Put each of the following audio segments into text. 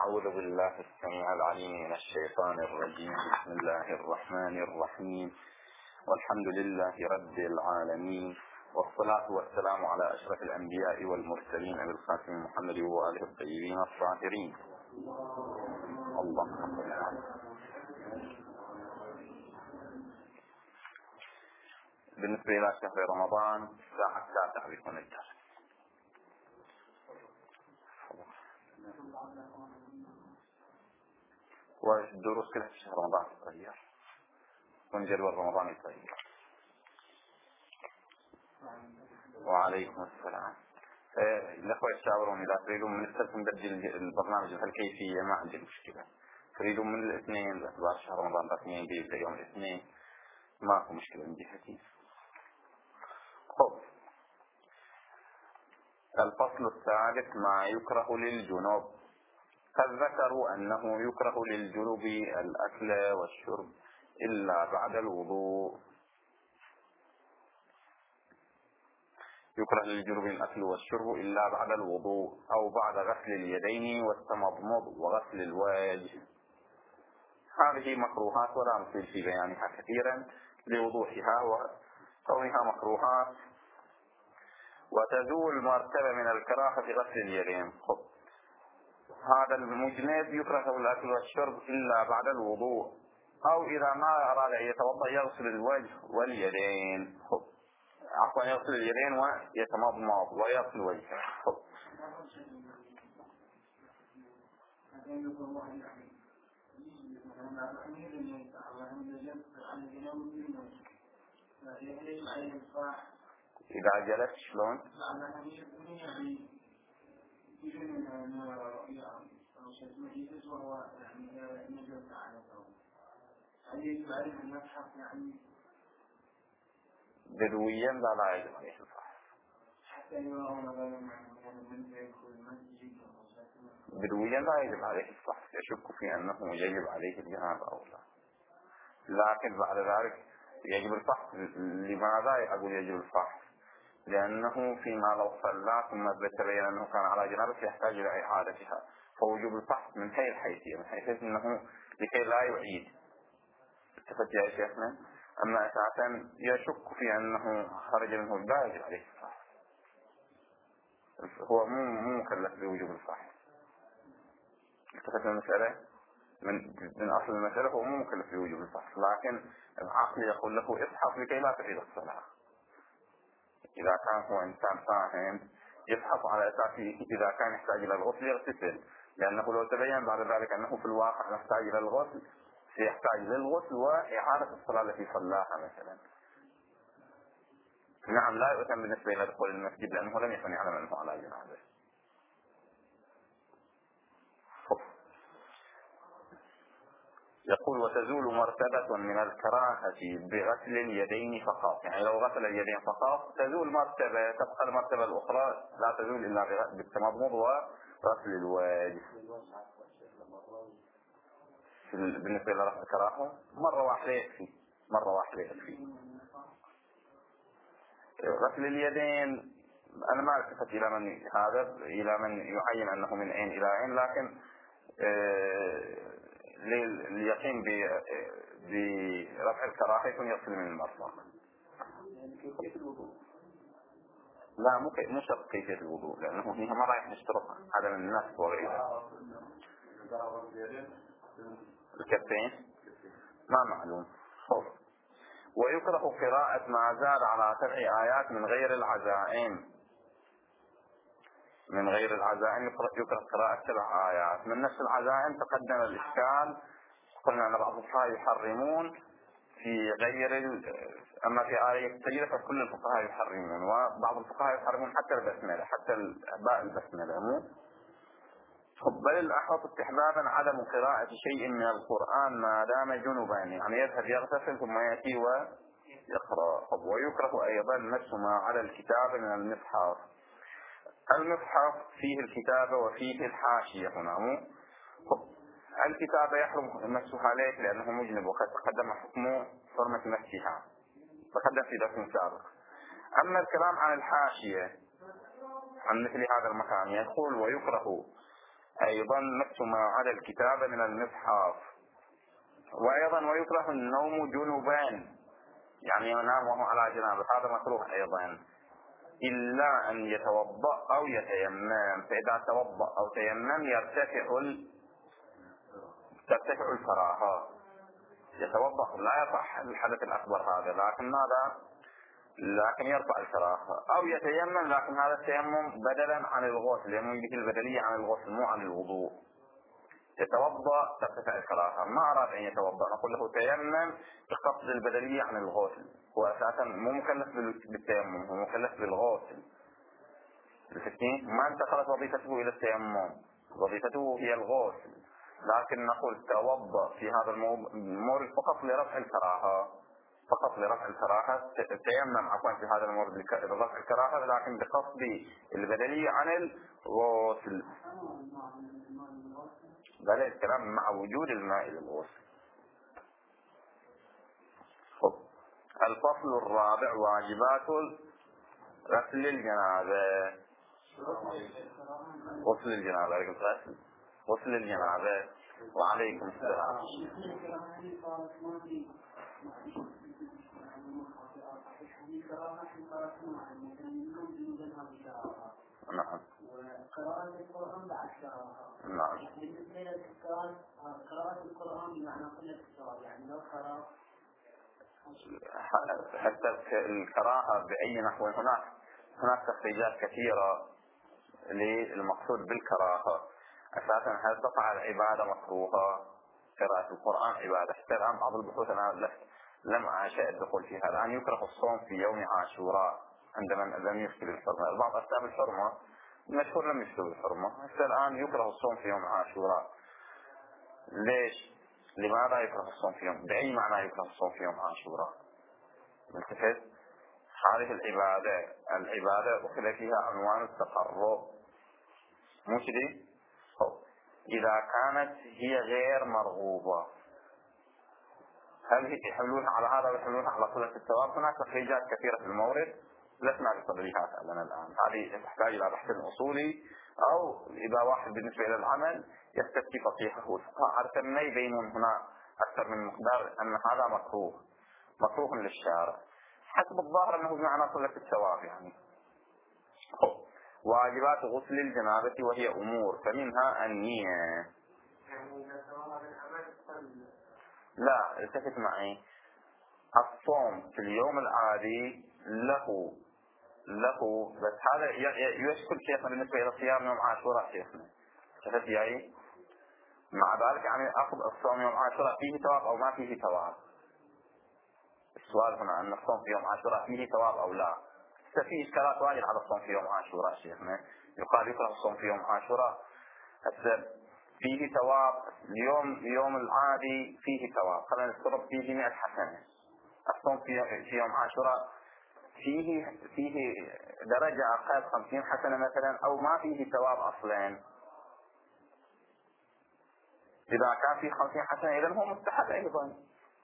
أعوذ بالله السميع العليم من الشيطان الرجيم. بسم الله الرحمن الرحيم، والحمد لله رب العالمين، والصلاة والسلام على أشرف الأنبياء والمرسلين أبي القاسم محمد وآله الطيبين الطاهرين. اللهم صل على. بالنسبة إلى شهر رمضان الساعة 9 بيكون الدرس، والدروس كلها في شهر رمضان تتغير، ونجدول رمضان يتغير. وعليكم السلام. الأخوة يتشاورون إذا تريدون من السبت نبدل البرنامج بهالكيفية ما عندي مشكلة. تريدون من الاثنين باعتبار شهر رمضان رسميا بيبدأ يوم الاثنين، ماكو مشكلة من جهتي. الفصل الثالث ما يكره للجنوب. قد ذكروا أنه يكره للجنوب الأكل والشرب إلا بعد الوضوء. يكره للجنوب الأكل والشرب إلا بعد الوضوء أو بعد غسل اليدين والتمضمض وغسل الوجه. هذه مكروهات ولا نطيل في بيانها كثيرا لوضوحها وكونها مكروهات. وتزول مرتبة من الكراهة في غسل اليدين. هذا المجنب يكره الأكل والشرب إلا بعد الوضوء، أو إذا ما أراد أن يتوضأ يغسل الوجه واليدين. عفوا يغسل اليدين ويتمضمض ويغسل وجهه. إذا جلست شلون؟ بدويا لا يجب عليه الفحص. بدويا لا يجب عليه الفحص، يشك في أنه يجب عليه الجنابة أو لا، لكن بعد ذلك يجب الفحص. لماذا أقول يجب الفحص؟ لأنه فيما لو صلى ثم تبين أنه كان على جنابة يحتاج إلى إعادتها، فوجوب الفحص من هي الحيثية، من حيث أنه لكي لا يعيد. اتفقت يا شيخنا؟ أما أساسا يشك في أنه خرج منه لا يجب عليه الفحص، هو مو مكلف بوجوب الفحص. اتفقت المسألة؟ من أصل المسألة هو مو مكلف بوجوب الفحص، لكن العقل يقول له افحص لكي لا تعيد الصلاة. إذا كان هو إنسان فاهم يفحص على أساس إذا كان يحتاج إلى الغسل يغتسل، لأنه لو تبين بعد ذلك أنه في الواقع يحتاج إلى الغسل سيحتاج للغسل وإعادة الصلاة التي صلاها مثلا. نعم لا يؤثم بالنسبة إلى دخول المسجد لأنه لم يكن يعلم أنه على جنابه. يقول وتزول مرتبة من الكراهة بغسل اليدين فقط، يعني لو غسل اليدين فقط تزول مرتبة، تبقى المرتبة الأخرى لا تزول إلا بالتمضمض وغسل الوجه. بالنسبة لرفع الكراهة مرة واحدة يكفي، مرة واحدة يكفي. غسل اليدين أنا ما التفت إلى من هذا إلى من يعين أنه من أين إلى أين، لكن لليقين برفع الكراهة يكون يغسل من المرفق. لا مو شرط كيفية الوضوء، لأنه هي ما رايح نشترطها، هذا من الناس وغيره. الكفين ما معلوم. ويكره قراءة ما زاد على 7 آيات من غير العزائم. من غير العزائم يكره قراءة 7 آيات من نفس العزائم. تقدم الإشكال، قلنا أن بعض الفقهاء يحرمون في غير أما في آية السجدة فكل الفقهاء يحرمون، وبعض الفقهاء يحرمون حتى البسملة، حتى باء البسملة مو. بل الأحوط استحبابا عدم قراءة شيء من القرآن ما دام جنبا، يعني يذهب يغتسل ثم يأتي ويقرأ. ويكره أيضا مس ما على الكتاب من المصحف. المصحف فيه الكتابة وفيه الحاشية هنا. الكتابة يحرم مسها ليش؟ لأنه مجنب وقد تقدم حكم حرمة مسها، تقدم في درس سابق. أما الكلام عن الحاشية عن مثل هذا المكان يقول ويكره أيضا مس ما عدا الكتاب من المصحف. وأيضا ويكره النوم جنوبا، يعني ينام وهو على جنابه، هذا مكروه أيضا، إلا أن يتوضأ أو يتيمم. فإذا توضأ أو تيمم ترتفع الكراهة. يتوضأ لا يرفع الحدث الأكبر هذا، لكن يرفع الكراهة. أو يتيمم، لكن هذا التيمم بدلا عن الغسل، يمم به البدلية عن الغسل مو عن الوضوء. يتوضأ ترتفع الكراهة. ما أراد أن يتوضأ نقول له تيمم بقصد البدلية عن الغسل. هو أساسا مو مكلف بالتيمم، هو مكلف بالغسل. ما انتقلت وظيفته إلى التيمم، وظيفته هي الغسل، لكن نقول توضأ في هذا المورد فقط لرفع الكراهة، تيمم عفوا في هذا المورد لرفع الكراهة، لكن بقصد البدلية عن الغسل. بل الكلام مع وجود الماء للغسل. الفصل الرابع: واجبات غسل الجنابة. غسل الجنابة. وعليكم السلام. نعم. وقراءة القرآن بعد كراهة. نعم. بالنسبة للإسكان قراءة القرآن بمعنى قلة الثواب، يعني لو قرأ حتى الكراهة بأي نحو. هناك تخريجات كثيرة للمقصود بالكراهة. أساسا هل تقع العبادة مكروهة؟ قراءة القرآن عبادة. حتى الآن بعض البحوث أنا لم أشاء الدخول فيها. الآن يكره الصوم في يوم عاشوراء عندما لم يشكل الحرمة. البعض أسباب الحرمة المشهور لم يشكل الحرمة. حتى الآن يكره الصوم في يوم عاشوراء. ليش؟ لماذا يكره الصوم في يوم؟ بأي معنى يكره الصوم في يوم عاشوراء؟ ملتفت؟ هذه العبادة أخذ فيها عنوان التقرب، مو كذي؟ إذا كانت هي غير مرغوبة، هل يحملونها على هذا ويحملونها على قلة الثواب؟ هناك تخريجات كثيرة في المورد لسنا بصدرها فعلا الآن. هذه تحتاج إلى بحث أصولي، أو إذا واحد بالنسبة إلى العمل يستفتي فقيهه. الفقهاء عادة ما يبينون هنا أكثر من مقدار أن هذا مكروه للشارع، حسب الظاهر أنه بمعنى قلة الثواب. يعني واجبات غسل الجنابة وهي أمور، فمنها النية. لا، التفت معي. الصوم في اليوم العادي له بس هذا يشكل شيخنا بالنسبة إلى صيام يوم عاشوراء. شيخنا شفت يعني مع ذلك يعني أخذ الصوم يوم عاشوراء فيه ثواب أو ما فيه ثواب؟ السؤال هنا أن الصوم في يوم عاشوراء فيه ثواب أو لا. في إشكالات واجد على الصوم في يوم عاشوراء. شيخنا يقال يكره الصوم في يوم عاشوراء. فيه ثواب. اليوم العادي فيه ثواب، خلينا نفترض فيه 100 حسنة. الصوم في يوم عاشوراء فيه درجة أقل 50 حسنة مثلا، أو ما فيه ثواب أصلا. إذا كان فيه 50 حسنة إذن هو مستحب أيضا.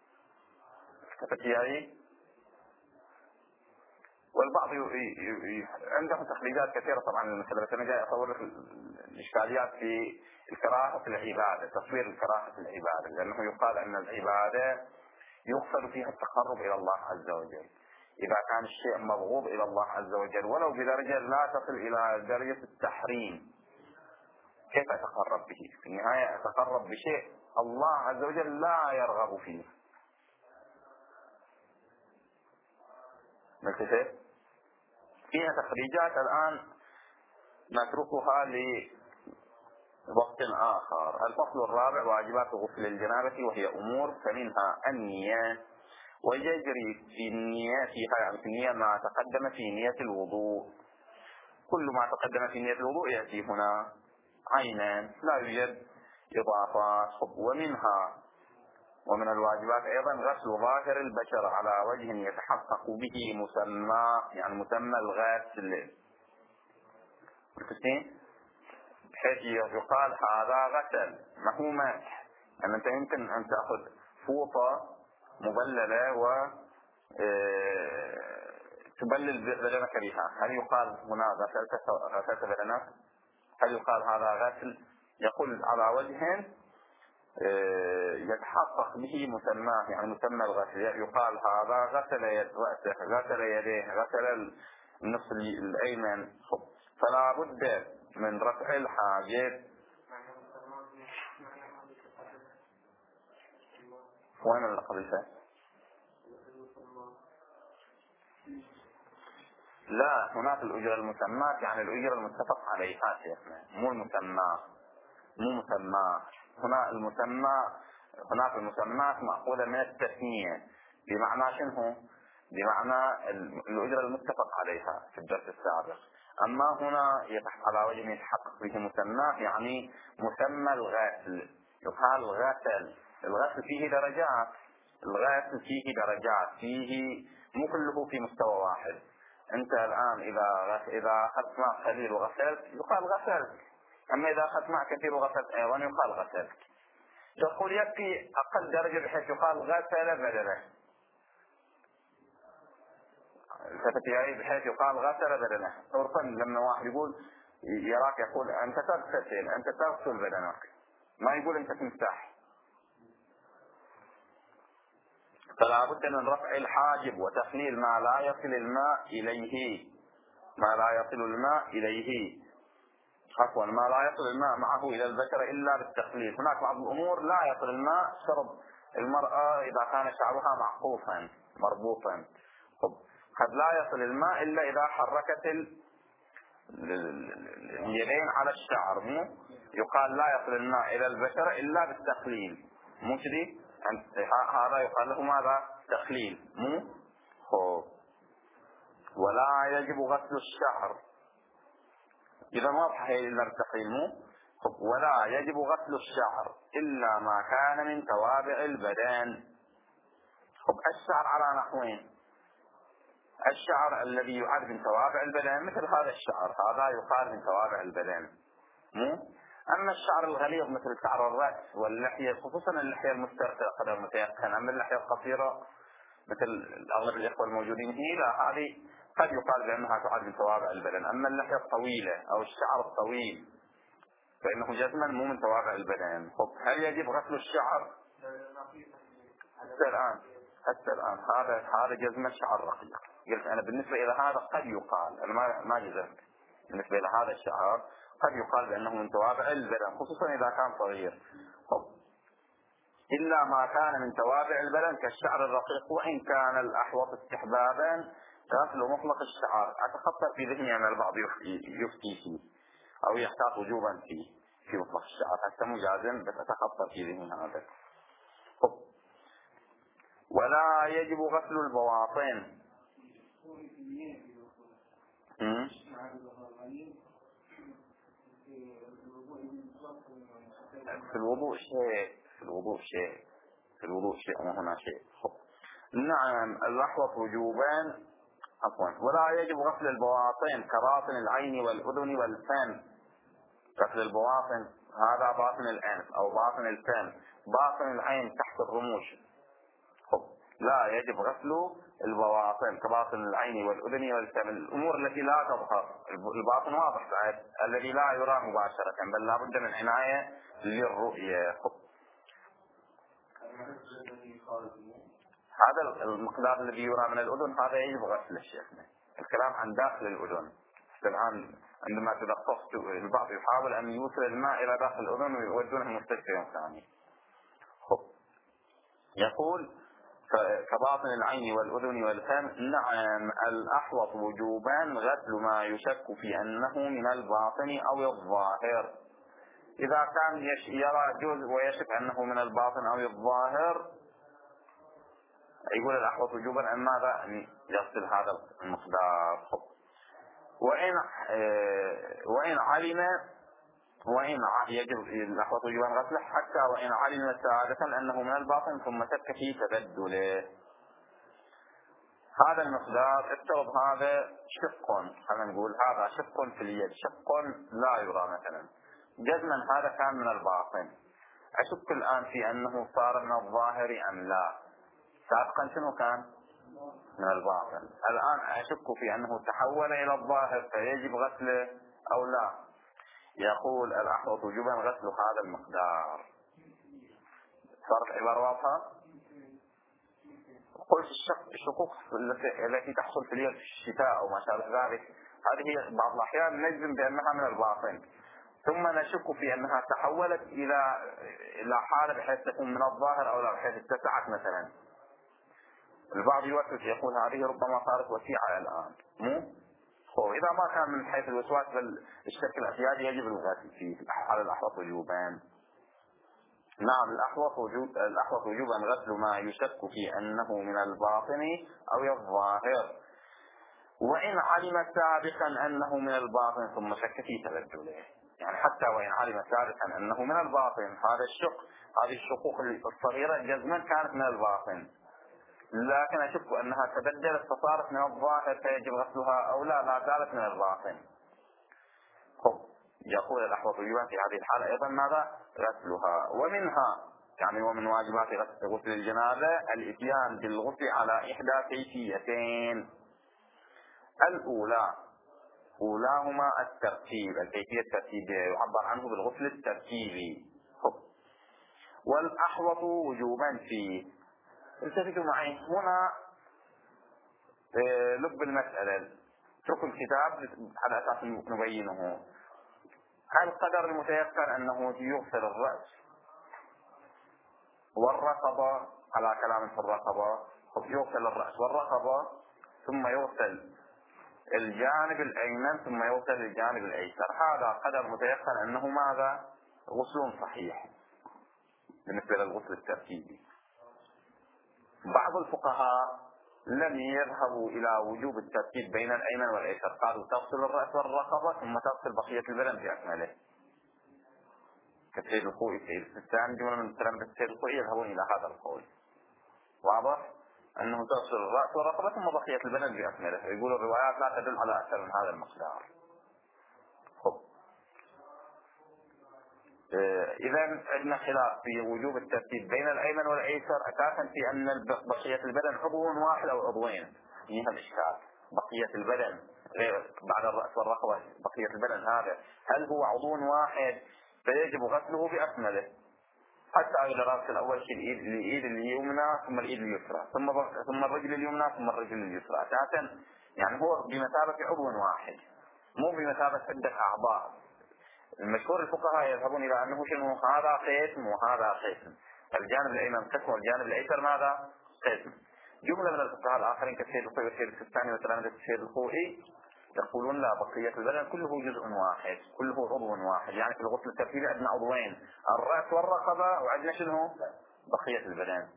والبعض عندهم تخريجات كثيرة طبعا المسألة، بس أنا جاي أصور لك الإشكاليات في الكراهة في العبادة، تصوير الكراهة في العبادة، لأنه يقال أن العبادة يقصد فيها التقرب إلى الله عز وجل. إذا كان الشيء مبغوض إلى الله عز وجل ولو بدرجة لا تصل إلى درجة التحريم، كيف أتقرب به؟ في النهاية أتقرب بشيء الله عز وجل لا يرغب فيه. ملتفت؟ فيها تخريجات الآن نتركها لوقت آخر. الفصل الرابع: واجبات غسل الجنابة وهي أمور، فمنها النية. ويجري في النية في النية ما تقدم في نية الوضوء. كل ما تقدم في نية الوضوء يأتي هنا عينا، لا يوجد إضافات. ومن الواجبات أيضا غسل ظاهر البشر على وجه يتحقق به مسمى الغسل، بحيث يقال هذا غسل. ما هو مسح؟ أن أنت يمكن أن تأخذ فوطة مبللة و تبلل بدنك بها، هل يقال هنا غسلت بدنك؟ هل يقال هذا غسل؟ يقول على وجه يتحقق به مسماه، يعني مسمى الغسل، يقال هذا غسل رأسه، غسل يديه، غسل النصف الأيمن. فلا بد من رفع الحاجب. وين القضية؟ لا، هناك الأجرة المسماة، يعني الأجرة المتفق عليها شيخنا، مو المسمى، مو مسمى. هنا المسمى، هناك المسمات مأخوذة من التسمية، بمعنى شنو؟ بمعنى الأجرة المتفق عليها في الدرس السابق. أما هنا على وجه يتحقق به مسمى، يعني مسمى الغسل، يقال غسل. الغسل فيه درجات، الغسل فيه درجات، فيه مو كله في مستوى واحد. أنت الآن إذا أخذت ماء قليل وغسلت يقال غسلت، أما إذا أخذت ماء كثير وغسلت أيضا يقال غسلت. يقول يكفي أقل درجة بحيث يقال غسل بدنه، بحيث يقال غسل بدنه. عرفا لما واحد يقول يراك يقول أنت تغسل، أنت تغسل بدنك، ما يقول أنت تمسح. فلا بد من رفع الحاجب وتخليل ما لا يصل الماء إليه، ما لا يصل الماء إليه، عفوا ما لا يصل الماء معه إلى البشرة إلا بالتخليل. هناك بعض الأمور لا يصل الماء، شرب المرأة إذا كان شعرها معقوفا مربوطا، قد لا يصل الماء إلا إذا حركت اليدين على الشعر، مو يقال لا يصل الماء إلى البشرة إلا بالتخليل، مو كذي؟ هذا يقال له ماذا؟ تخليل، مو ولا يجب غسل الشعر. إذا واضح إلا بالتخليل، مو ولا يجب غسل الشعر إلا ما كان من توابع البدن. الشعر على نحوين: الشعر الذي يعد من توابع البدن مثل هذا الشعر، هذا يقال من توابع البدن، مو. أما الشعر الغليظ مثل شعر الرأس واللحية، خصوصا اللحية المسترخية قدر متيقن، أما اللحية القصيرة مثل أغلب الإخوة الموجودين هنا، هذه قد يقال بأنها تعد من توابع البدن. أما اللحية الطويلة أو الشعر الطويل فإنه جزما مو من توابع البدن. هل يجب غسل الشعر؟ حتى الآن هذا جزم الشعر رقيق. قلت أنا بالنسبة إلى هذا قد يقال، أنا ما جزمت بالنسبة إلى هذا الشعر، قد يقال بأنه من توابع البدن خصوصا إذا كان صغير. إلا ما كان من توابع البدن كالشعر الرقيق، وإن كان الأحوط استحبابا غسل مطلق الشعر. أتخطر في ذهني أن البعض يفتي فيه أو يحتاط وجوبا في مطلق الشعر، حتى مجازم، بس أتخطر في ذهني هذا. ولا يجب غسل البواطن. في الوضوء شيء وهنا شيء. نعم، الأحوط وجوبا، ولا يجب غسل البواطن كباطن العين والأذن والفم. غسل البواطن هذا باطن الأنف أو باطن الفم، باطن العين تحت الرموش. لا يجب غسل البواطن كباطن العين والأذن والفم، الأمور التي لا تظهر. الباطن واضح بعد، الذي لا يرى مباشرة، بل لا بد من عناية للرؤية. هذا المقدار الذي يرى من الأذن هذا يجب غسله شيخنا. الكلام عن داخل الأذن. الآن عندما تدققت البعض يحاول أن يوصل الماء إلى داخل الأذن ويودونه مستشفى يوم ثاني. يقول كباطن العين والأذن والفم. نعم، الأحوط وجوبا غسل ما يشك في أنه من الباطن أو الظاهر. إذا كان يرى جزء ويشك أنه من الباطن أو الظاهر، يقول الأحوط وجوبا أن ماذا؟ أن يغسل هذا المقدار. وإن يجب الأحوط وجوبا غسله حتى وإن علم سعادة أنه من الباطن ثم شك في تبدله. هذا المقدار افترض هذا شق، خلينا نقول هذا شق في اليد، شق لا يرى مثلا، جزما هذا كان من الباطن. أشك الآن في أنه صار من الظاهر أم لا. سابقا شنو كان؟ من الباطن. الآن أشك في أنه تحول إلى الظاهر فيجب غسله أو لا. يقول الأحوط وجوبا غسل هذا المقدار. صارت العبارة واضحة؟ قلت الشقوق التي تحصل في اليد في الشتاء أو ما شابه ذلك، هذه بعض الأحيان نجزم بأنها من الباطن، ثم نشك في أنها تحولت إلى حالة بحيث تكون من الظاهر أو لا، بحيث اتسعت مثلا. البعض يوسوس يقول هذه ربما صارت وسيعة الآن، مو؟ إذا ما كان من حيث الوسواس بل الشكل الاعتيادي يجب الغسل فيه على الأحوط وجوبا. نعم، الأحوط وجوبا غسل ما يشك في أنه من الباطن أو الظاهر، وإن علم سابقا أنه من الباطن ثم شك في تبدله. يعني حتى وإن علم سابقا أنه من الباطن، هذه الشقوق الصغيرة جزما كانت من الباطن، لكن أشك أنها تبدلت فصارت من الظاهر فيجب غسلها أو لا زالت من الباطن. يقول الأحوط وجوبا في هذه الحالة أيضا ماذا؟ غسلها. ومن واجبات غسل الجنابة الإتيان بالغسل على إحدى كيفيتين. أولاهما الترتيب، الكيفية الترتيبية يعبر عنه بالغسل الترتيبي. والأحوط وجوبا فيه. التفتوا معي هنا لب المسألة، اتركوا الكتاب على أساس نبينه. القدر المتيسر أنه يغسل الرأس والرقبة، على كلام في الرقبة يغسل الرأس والرقبة، ثم يغسل الجانب الأيمن، ثم يغسل الجانب الأيسر. هذا قدر متيسر أنه ماذا؟ غسل صحيح بالنسبة للغسل الترتيبي. بعض الفقهاء لم يذهبوا إلى وجوب الترتيب بين الأيمن والأيسر، قالوا تغسل الرأس والرقبة ثم تغسل بقية البدن بأكمله، كالسيد الخوئي. السيد السيستاني جملة من تلامذة السيد الخوئي يذهبون إلى هذا القول. واضح أنه تغسل الرأس والرقبة ثم بقية البدن بأكمله. يقول الروايات لا تدل على أكثر من هذا المقدار. إذا عندنا خلاف في وجوب الترتيب بين الأيمن والأيسر أساسا في أن بقية البدن عضو واحد أو عضوين. هذا الإشكال، بقية البدن غير بعد الرأس والرقبة، بقية البدن هذا هل هو عضو واحد فيجب غسله بأكمله، حتى إذا غسل أول شيء الإيد اليمنى ثم الإيد اليسرى ثم الرجل اليمنى ثم الرجل اليسرى، أساسا يعني هو بمثابة عضو واحد مو بمثابة عدة أعضاء. المشهور الفقهاء يذهبون إلى أنه شنو؟ هذا قسم وهذا قسم، الجانب الأيمن قسم والجانب الأيسر ماذا؟ قسم. جملة من الفقهاء الآخرين كالسيد الخوئي والسيد السيستاني وتلامذة السيد الخوئي يقولون لا، بقية البدن كله جزء واحد، كله عضو واحد. يعني في الغسل الترتيبي عندنا عضوين، الرأس والرقبة، وعندنا شنو؟ بقية البدن.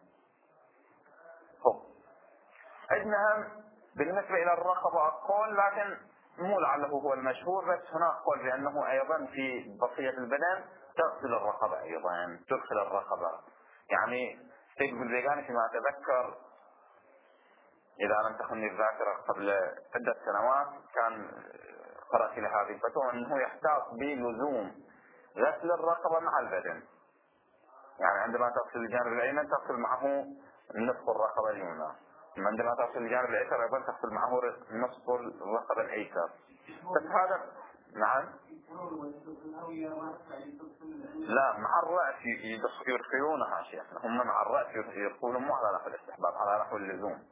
عندنا بالنسبة إلى الرقبة قول، لكن مو لعله هو المشهور، بس هناك قول بأنه أيضا في بقية البدن تغسل الرقبة أيضا، تدخل الرقبة. يعني سيد البلبيغاني فيما أتذكر إذا لم تخني الذاكرة قبل عدة سنوات كان قرأت لهذه الفتوى أنه يحتاط بلزوم غسل الرقبة مع البدن. يعني عندما تغسل الجانب الأيمن تغسل معه نصف الرقبة اليمنى، عندما تغسل الجانب الأيسر أيضا تغسل معه نصف الرقبة الأيسر. بس هذا نعم لا، مع الرأس يدخلونها شيخ، هم مع الرأس يدخلون مو على نحو الاستحباب، على نحو اللزوم.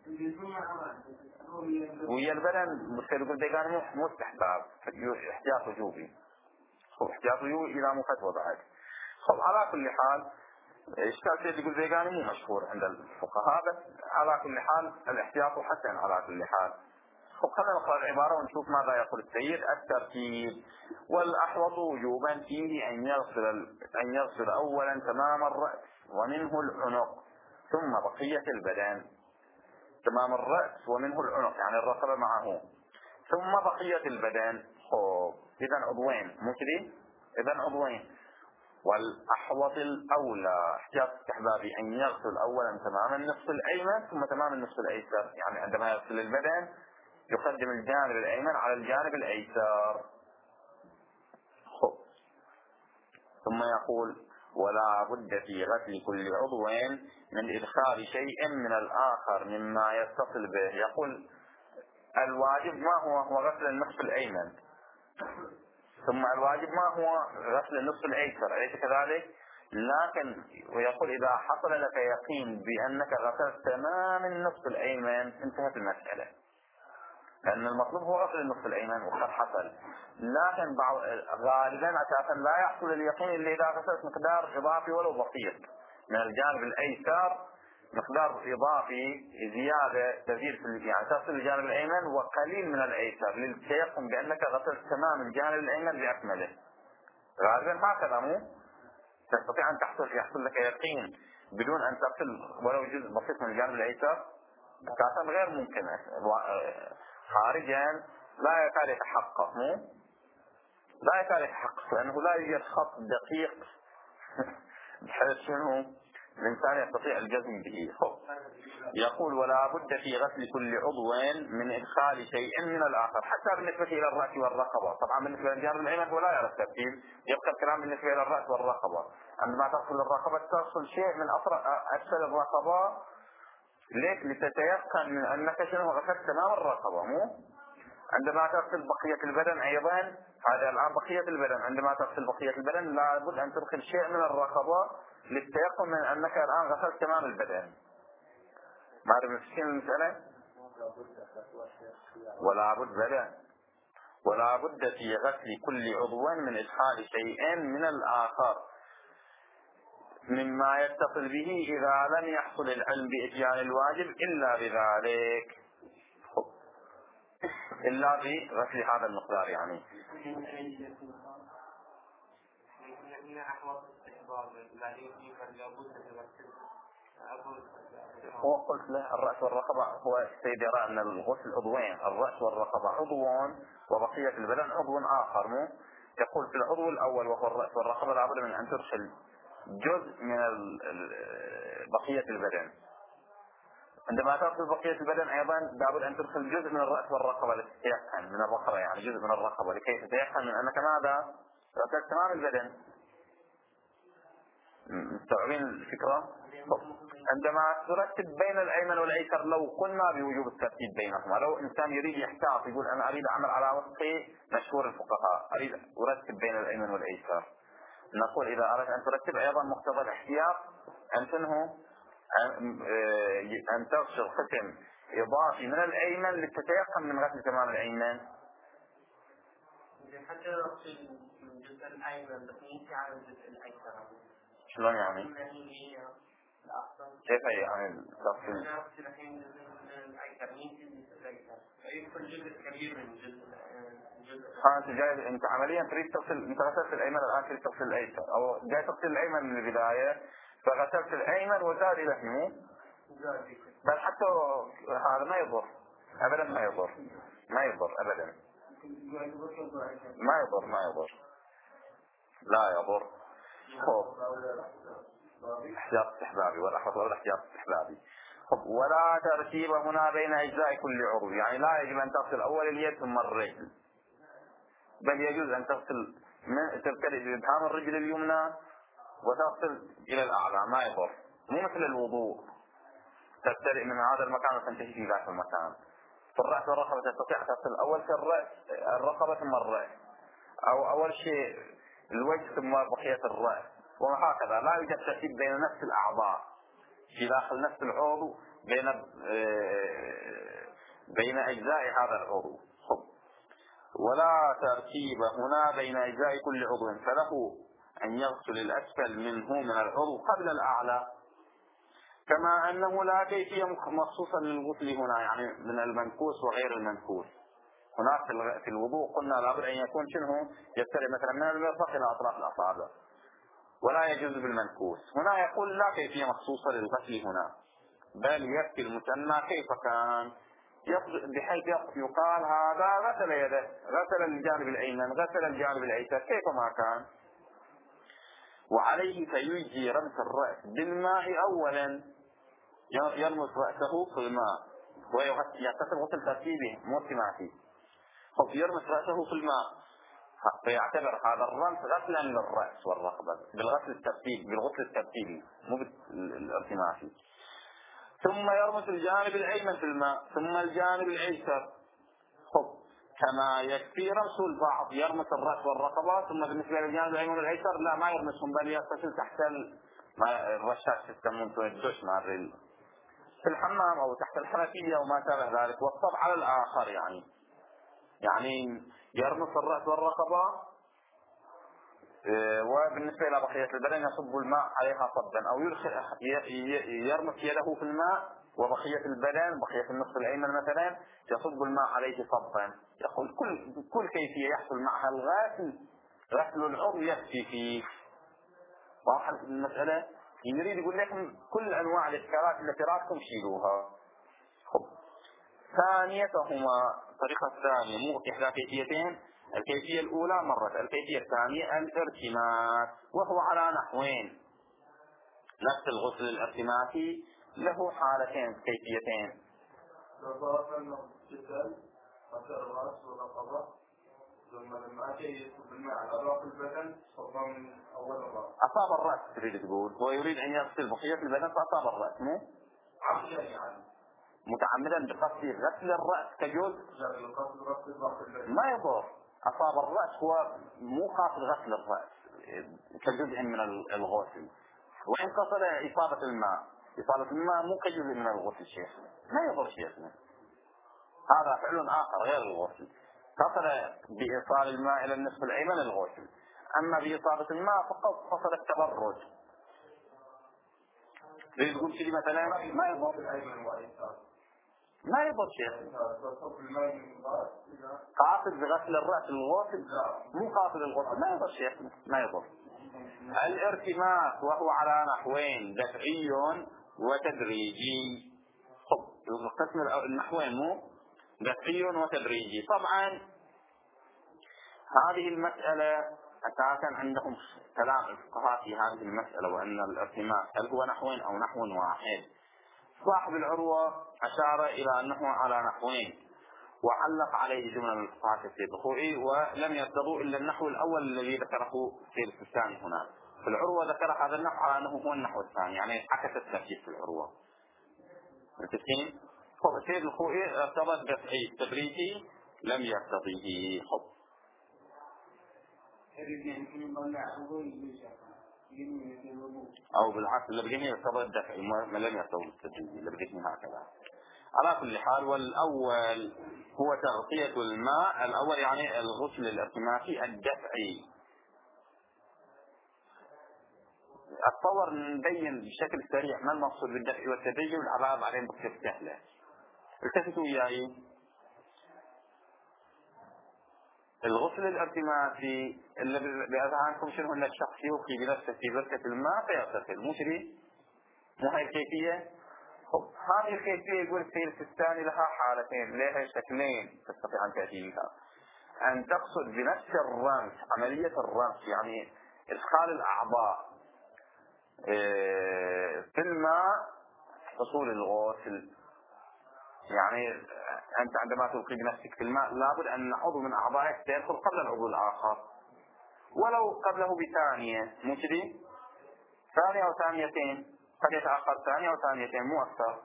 ويا البدن بصير يقول ديقان مو استحباب، احتياط وجوبي، احتياط وجوبي إذا مو فتوى بعد. على كل حال إشكال سيد يقول ديقان مو مشهور عند الفقهاء، بس على كل حال الاحتياط حسن على كل حال. خلينا نقرأ العبارة ونشوف ماذا يقول السيد. الترتيب: والأحوط وجوبا فيه أن يغسل أولا تمام الرأس ومنه العنق ثم بقية البدن. تمام الرأس ومنه العنق يعني الرقبة معه، ثم بقية البدن. إذا عضوين مو كذي؟ إذا عضوين. والأحوط الأولى احتياط استحبابي أن يغسل أولا تمام النصف الأيمن ثم تمام النصف الأيسر. يعني عندما يغسل البدن يقدم الجانب الأيمن على الجانب الأيسر. ثم يقول: ولا بد في غسل كل عضو من إدخال شيء من الآخر مما يتصل به. يقول الواجب ما هو غسل النصف الأيمن، ثم الواجب ما هو غسل النصف الأيسر، أليس كذلك؟ لكن ويقول إذا حصل لك يقين بأنك غسلت تمام النصف الأيمن انتهت المسألة، لأن المطلوب هو غسل النصف الأيمن وقد حصل. لكن غالبا أساسا لا يحصل اليقين إلا إذا غسلت مقدار إضافي ولو بسيط من الجانب الأيسر، مقدار إضافي زيادة تزيد يعني تصل الجانب الأيمن وقليل من الأيسر للتيقن بأنك غسلت تمام الجانب الأيمن بأكمله. غالبا هكذا مو تستطيع أن يحصل لك يقين بدون أن تصل ولو جزء بسيط من الجانب الأيسر، أساسا غير ممكن. خارجا لا يكاد يتحقق، لا يكاد يتحقق لأنه لا يوجد خط دقيق بحيث شنو الإنسان يستطيع الجزم به. يقول ولا بد في غسل كل عضو من إدخال شيء من الآخر، حتى بالنسبة إلى الرأس والرقبة. طبعا بالنسبة للجانب الأيمن هو لا يرى الترتيب، يبقى الكلام بالنسبة إلى الرأس والرقبة. عندما تغسل الرقبة تغسل شيء من أسفل الرقبة، ليش؟ لتتيقن من أنك شنو غسلت تمام الرقبة. عندما تغسل بقية البدن أيضا، هذا الآن بقية البدن، عندما تغسل بقية البدن لابد أن تدخل شيء من الرقبة للتيقن من أنك الآن غسلت تمام البدن. ما أعرف مفهوم المسألة؟ ولا بد في غسل كل عضو من إدخال شيء من الآخر مما يتصل به إذا لم يحصل العلم بإتيان الواجب إلا بذلك، إلا بغسل هذا المقدار. يعني هو قلت له الرأس والرقبة، هو السيد يرى أن الغسل عضوين، الرأس والرقبة عضوان وبقية البدن عضو آخر. يقول في العضو الأول وهو الرأس والرقبة لابد من أن ترسل جزء من بقية البدن. عندما تغسل بقية البدن أيضا لابد أن تدخل جزء من الرأس والرقبة لتتيقن من الرقبة، يعني جزء من الرقبة لكي تتيقن من أنك ماذا؟ غسلت تمام البدن. مستوعبين الفكرة؟ عندما ترتب بين الأيمن والأيسر، لو قلنا بوجوب الترتيب بينهما، لو إنسان يريد يحتاط يقول أنا أريد أعمل على وفق مشهور الفقهاء، أريد أرتب بين الأيمن والأيسر، نقول إذا أردت أن ترتب أيضا مقتضى الاحتياط أن تنهو أن تغسل ختم إضافي من الأيمن لتتيقن من غسل تمام الأيمن. حتى نغسل الجزء الأيمن بس ننسي على الجزء الأيسر. شلون يعني؟ كيف يعني تغسل؟ نغسل الحين الجزء الأيسر ننسي الجزء الأيسر فيدخل جزء كبير من الجزء. أنت جاي أنت عمليا تريد تغسل، أنت غسلت الأيمن الآن تريد تغسل الأيسر، أو جاي تغسل الأيمن من البداية فغسلت الأيمن وزاد إلى هنا. بل حتى هذا ما يضر أبدا، ما يضر أبدا، ما يضر لا يضر. احتياط استحبابي ولا احتياط استحبابي. ولا ترتيب هنا بين أجزاء كل عضو، يعني لا يجب أن تغسل أول اليد ثم الرجل، بل يجوز أن تغسل تبتدئ بإبهام الرجل اليمنى وتغسل إلى الأعلى، ما يضر. مو مثل الوضوء تبتدئ من هذا المكان وتنتهي في ذاك المكان. في الرأس والرقبة تستطيع تغسل أول في الرقبة ثم الرأس، أو أول شيء الوجه ثم بقية الرأس، وهكذا. لا يوجد ترتيب بين نفس الأعضاء في داخل نفس العضو بين أجزاء هذا العضو. ولا ترتيب هنا بين أجزاء كل عضو، فله أن يغسل الأسفل منه من العضو قبل الأعلى، كما أنه لا كيفية مخصوصة للغسل هنا، يعني من المنكوس وغير المنكوس. هناك في الوضوء قلنا لابد أن يكون شنو يبتدئ مثلا من المرفق إلى أطراف الأصابع، ولا يجوز بالمنكوس. هنا يقول لا كيفية مخصوصة للغسل هنا، بل يكفي المثنى كيف كان، بحيث يقال هذا غسل يده، غسل الجانب الأيمن، غسل الجانب الأيسر كيفما كان. وعليه فيجي رمس الرأس بالماء أولا، يرمس رأسه في الماء ويغسل غسل ترتيبه مو سماحي، يرمس رأسه في الماء، فيعتبر هذا الرمس غسلا للرأس والرقبة بالغسل الترتيبي مو بالارتماحي. ثم يرمس الجانب الأيمن في الماء، ثم الجانب الأيسر. كما يكفي رمس البعض، يرمس الرأس والرقبة، ثم بالنسبة للجانب الأيمن والأيسر لا ما يرمسهم بل يغتسل تحت الرشاش يسمون الدش مع في الحمام أو تحت الحنفية وما شابه ذلك. والصب على الآخر يعني يرمس الرأس والرقبة، وبالنسبة إلى بقية البدن يصب الماء عليها صبا، أو يرمس يده في الماء وبقية البدن بقية النصف الأيمن مثلا يصب الماء عليه صبا. يقول كل كيفية يحصل معها غسل العضو يكفي فيه. واضح المسألة؟ يريد يقول لكم كل أنواع الإشكالات التي رأتكم شيلوها. ثانيتهما الطريقة الثانية مو إحدى كيفيتين. الكيفية الأولى مرت، الكيفية الثانية الارتماس، وهو على نحوين. نفس الغسل الارتماسي له حالتين كيفيتين. ثم لما أتي يصب الماء على أطراف البدن صبا من أول الرأس. أصاب الرأس تريد تقول، هو يريد أن يغسل بقية البدن فأصاب الرأس، مو؟ عمدا يعني. متعمدا بقصد غسل الرأس كجزء؟ ما يضر. أصاب الرأس هو مو قاصد غسل الرأس كجزء من الغسل، وإن قصد إصابة الماء. إصابة الماء مو كجزء من الغسل شيخ، ما يضر شيخنا، هذا فعل آخر غير الغسل. قصد بإيصال الماء إلى النصف الأيمن الغسل، أما بإصابة الماء فقط قصد التبرج. ليه تقول كذي مثلا؟ ما يضر، ما يضر شيخ. قاصد بغسل الرأس الغسل مو قاصد الغسل، ما يضر شيخ، ما يضر. الارتماس وهو على نحوين، دفعي وتدريجي. القسم النحوين مو دفعي وتدريجي. طبعا هذه المسألة أساسا عندهم كلام الفقهاء في هذه المسألة، وأن الارتماس هل هو نحوين أو نحو واحد. صاحب العروة أشار إلى أنه على نحوين، وعلق عليه جملة من الفقهاء كالسيد الخوئي، ولم يرتضوا إلا النحو الأول الذي ذكره سيد الثاني هنا. في العروة ذكر هذا النحو على أنه هو النحو الثاني، يعني عكس التركيز في العروة. متفقين؟ سيد الخوئي ارتضى الدفعي التدريجي، لم يرتضيه. أو بالعكس اللي بجيني ارتضى الدفعي، ما لم يرتضى التدريجي، اللي بجيني هكذا. على كل حال، والأول هو تغطية الماء، الأول يعني الغسل الارتماسي الدفعي. أتصور نبين بشكل سريع ما المقصود بالدفعي والتدريجي، والعبارة بعدين بتصير سهلة. التفتوا وياي. الغسل الارتماسي اللي بأذهانكم شنو؟ أن الشخص يوقي بنفسه في بركة الماء فيغتسل، مو شري؟ مو هاي الكيفية؟ هذه الكيفية يقول السيد السيستاني لها حالتين، لها شكلين تستطيع أن تأتي بها. أن تقصد بنفس الرمس، عملية الرمس يعني إدخال الأعضاء في الماء حصول الغسل. يعني أنت عندما تلقي بنفسك في الماء لابد أن عضو من أعضائك سيدخل قبل العضو الآخر، ولو قبله بثانية، مو كذي؟ ثانية أو ثانيتين، قد يتأخر ثانية أو ثانيتين مو أكثر.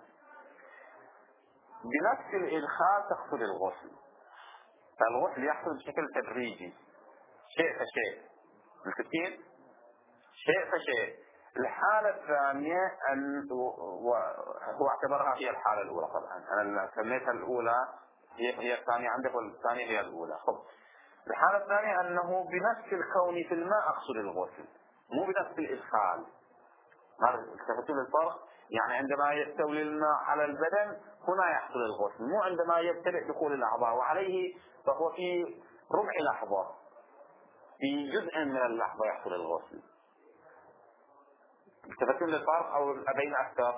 بنفس الإدخال تحصل الغسل. فالغسل يحصل بشكل تدريجي، شيء فشيء. متفقين؟ شيء فشيء. الحالة الثانية هو اعتبرها هي الحالة الأولى. طبعا أنا سميتها الأولى هي الثانية عندك، والثانية هي الأولى. الحالة الثانية أنه بنفس الكون في الماء أقصد الغسل، مو بنفس الإدخال. التفتوا للفرق؟ يعني عندما يستولي الماء على البدن هنا يحصل الغسل، مو عندما يبتدئ دخول الأعضاء، وعليه فهو في ربع لحظة، في جزء من اللحظة يحصل الغسل. التفتوا للفرق أو أبين أكثر؟